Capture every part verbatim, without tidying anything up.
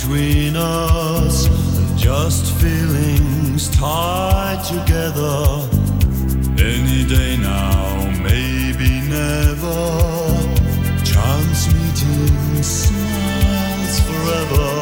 between us, and just feelings tied together. Any day now, maybe never. Chance meeting, smiles forever.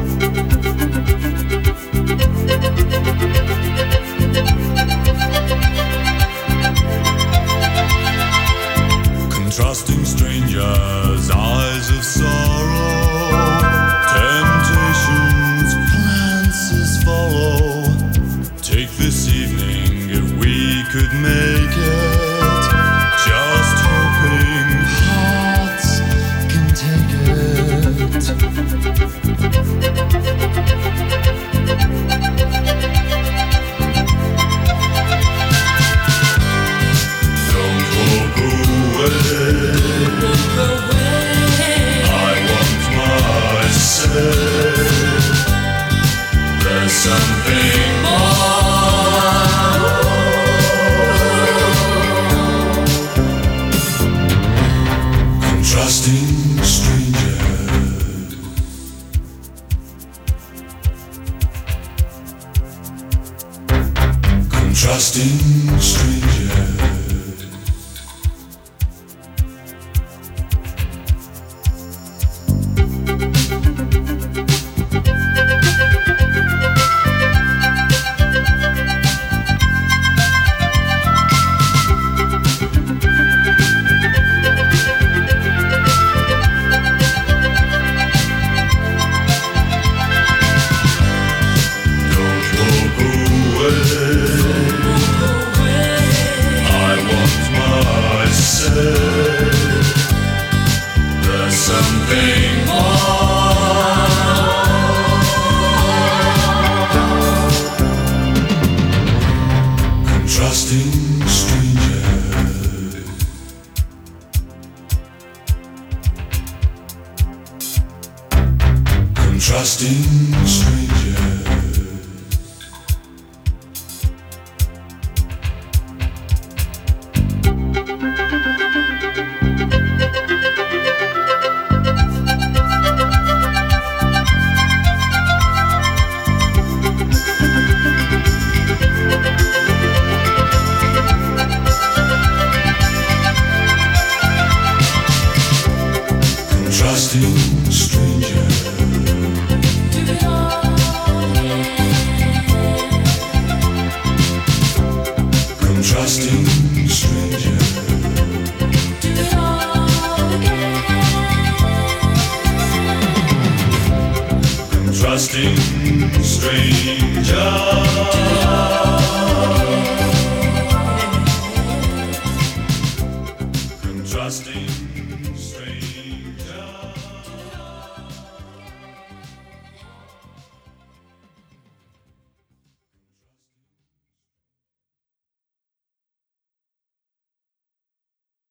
Trusting strangers, eyes of sorrow, temptations, glances follow. Take this evening if we could make it, just hoping hearts can take it. Don't walk away. There's something more. I'm trusting strangers. I'm trusting strangers. There's something more. I'm trusting strangers. I'm trusting strangers. Trusting stranger. Come trusting stranger. Come trusting stranger. Come trusting